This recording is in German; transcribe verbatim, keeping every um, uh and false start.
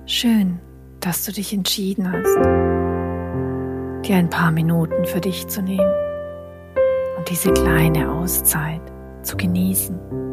Schön, dass du dich entschieden hast, dir ein paar Minuten für dich zu nehmen und diese kleine Auszeit zu genießen.